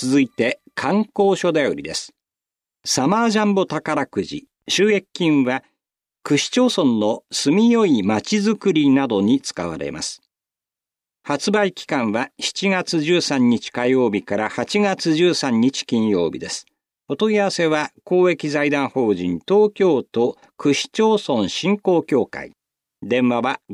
続いて観光所だよりです。サマージャンボ宝くじ収益金は区市町村の住みよいまちづくりなどに使われます。発売期間は7月13日火曜日から8月13日金曜日です。お問い合わせは公益財団法人東京都区市町村振興協会。電話は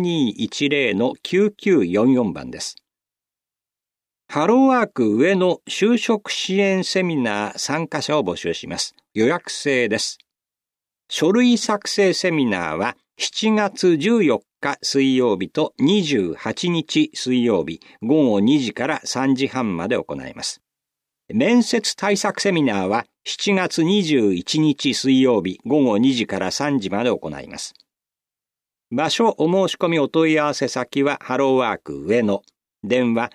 5210-9944 番です。ハローワーク上野就職支援セミナー参加者を募集します。予約制です。書類作成セミナーは7月14日水曜日と28日水曜日午後2時から3時半まで行います。面接対策セミナーは7月21日水曜日午後2時から3時まで行います。場所お申し込みお問い合わせ先はハローワーク上野。電話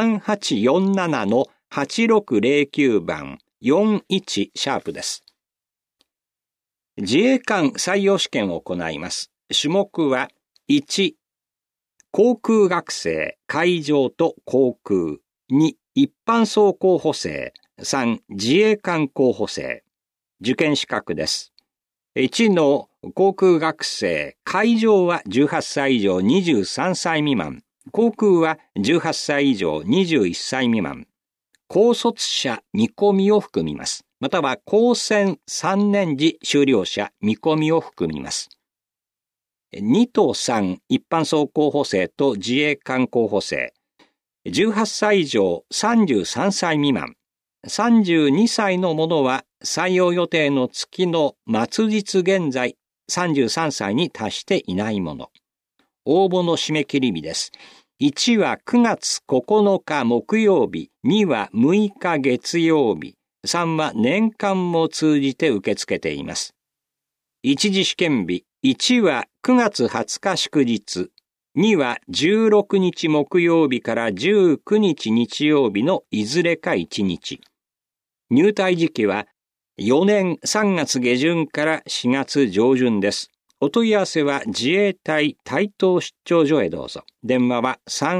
3847-8609 番41シャープです。自衛官採用試験を行います。種目は1、航空学生、海上と航空。2、一般曹候補生。3、自衛官候補生。受験資格です。1の航空学生、海上は18歳以上23歳未満。航空は18歳以上21歳未満。高卒者見込みを含みます。または高専3年時修了者見込みを含みます。2と3、一般曹候補生と自衛官候補生。18歳以上33歳未満。32歳の者は採用予定の月の末日現在33歳に達していない者。応募の締め切り日です。1は9月9日木曜日、2は6日月曜日、3は年間も通じて受け付けています。一次試験日、1は9月20日祝日、2は16日木曜日から19日日曜日のいずれか1日。入隊時期は4年3月下旬から4月上旬です。お問い合わせは自衛隊台東出張所へどうぞ。電話は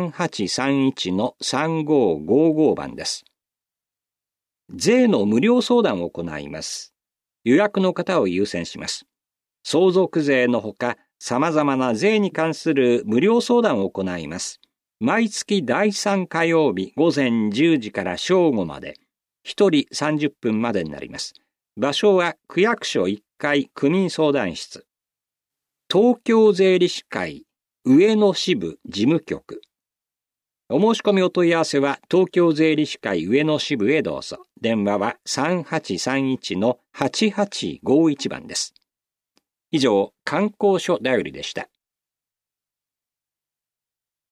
3831-3555 番です。税の無料相談を行います。予約の方を優先します。相続税のほか、様々な税に関する無料相談を行います。毎月第3火曜日午前10時から正午まで、1人30分までになります。場所は区役所1階区民相談室。東京税理士会上野支部事務局。お申し込みお問い合わせは東京税理士会上野支部へどうぞ。電話は 3831-8851 番です。以上、観光所だよりでした。